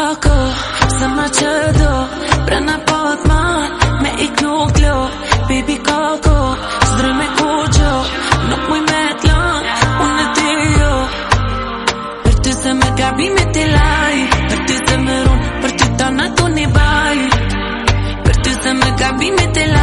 kako, zemra që do Brena pot mal, me ik nuk lo Baby kako, s'droj me kogjo Nuk muj me t'lan, unë e ti jo Për ty se me gabime t'i laj Për ty se me run, për ty ta në tu një baj Për ty se me gabime t'i laj